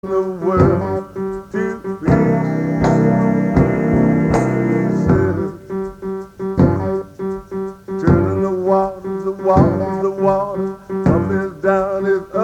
the world to pieces. Turning the water, the water, the water. Up is down, is up.